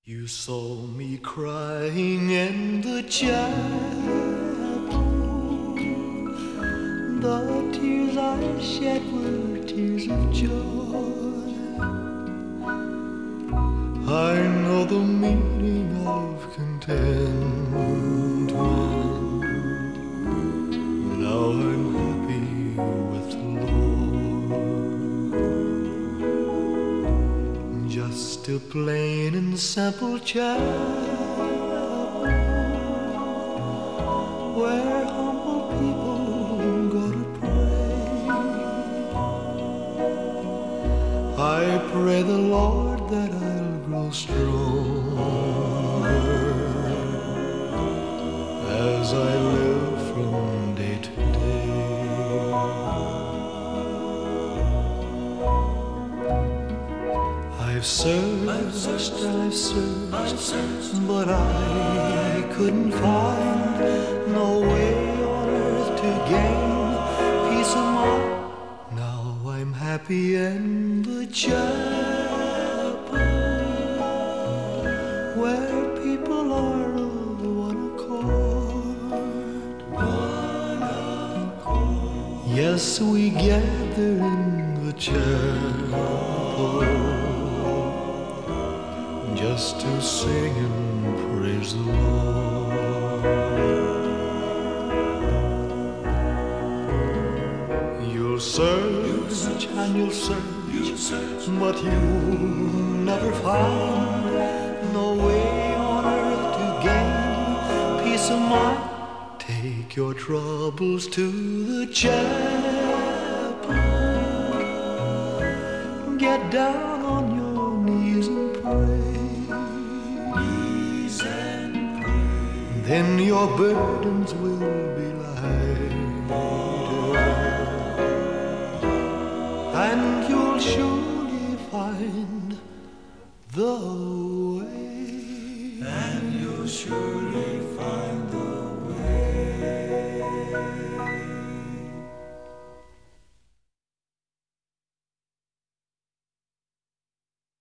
You saw me crying in the chapel. The tears I shed were tears of joy. I know the meaning of contentment. Now I'm happy with the Lord. Just a plain and simple chapel where humble people go to pray. I pray the Lord that I'll grow stronger as I live from day to day. I've searched, but I couldn't find no way on earth to gain peace of mind. Now I'm happy in the chapel where people are of one accord. Yes, we gather in the chapel just to sing and praise the Lord. You'll search and you'll search, but you'll never find no way on earth to gain peace of mind. Take your troubles to the chapel. Get down on your knees and pray. Then your burdens will be lighter, and you'll surely find the way. And you'll surely